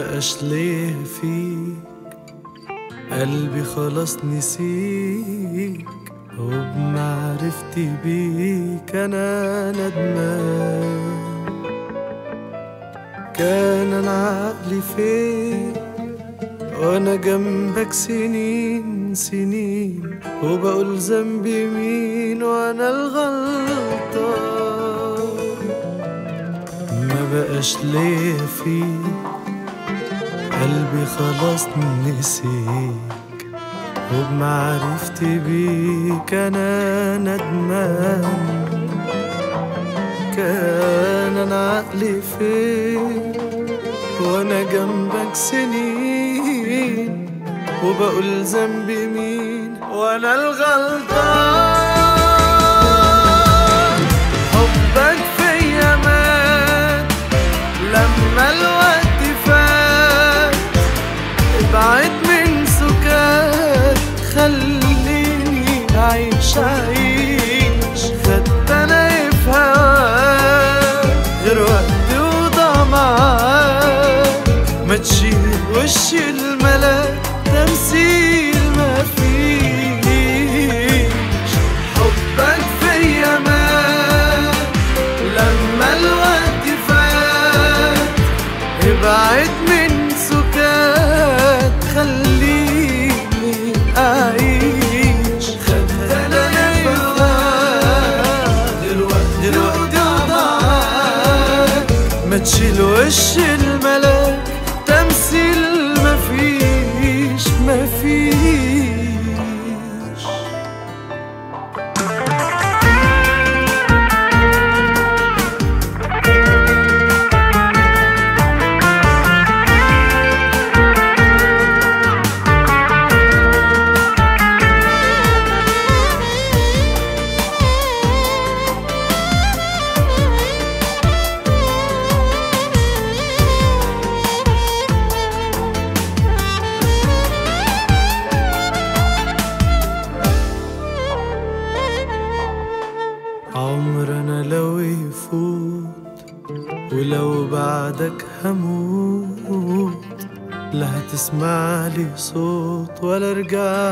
بقاش ليه فيك قلبي خلاص نسيك، وبمعرفتي بيك انا ندمان. كان انا عقلي فين وانا جنبك سنين سنين، وبقول ذنبي مين وانا الغلطان. ما بقاش ليه فيك قلبي خلاص نسيك، وبمعرفتي بيك انا ندمان. كان انا عقلي فين وانا جنبك سنين، وبقول ذنبي مين وانا الغلطان. حبك فيا مات لما الوقت فات، ابعد من سكات خليني اعيش عيش. خدت انا في هواك غير وقت وضاع معاك، ما تشيل وش الملاك تمثيل ما فيش. حبك فيا مات لما الوقت فات، ابعد من سكات خليني أعيش. خدت أنا دلوقتي وضعك، ما تشيل وش الملاك تمثيل مفيش. عمرنا لو يفوت ولو بعدك هموت، لا هتسمع لي صوت ولا ارجع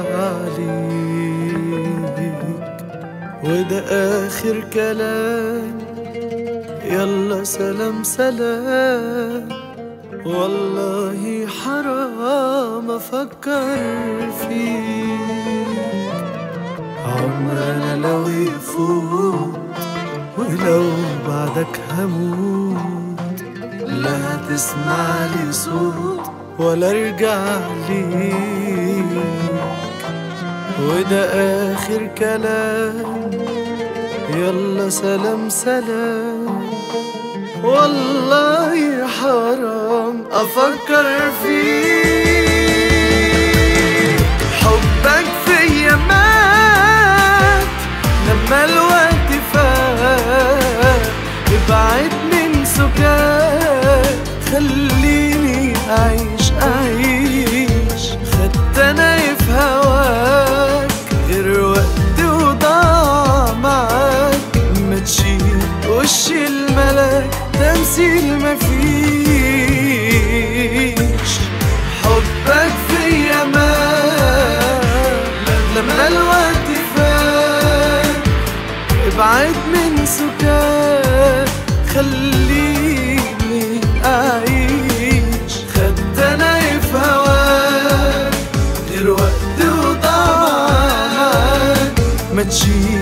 ليك. وده آخر كلام، يلا سلام سلام. والله حرام أفكر فيك. عمرنا لو يفوت ولو بعدك هموت، لا هتسمع لي صوت ولا ارجع ليك. وده آخر كلام، يلا سلام سلام. والله حرام أفكر فيك. حبك فيا مات لما الوقت فات، ابعد من سكات خليني أعيش أعيش. خدت أنا في هواك غير وقت وضاع معاك، ما تشيل وش الملاك تمثيل مفيش. حبك فيا مات لما الوقت فات، ابعد من سكات خليني أعيش. خدت أنا في هواك غير وقت وضاع معاك، ما تشيل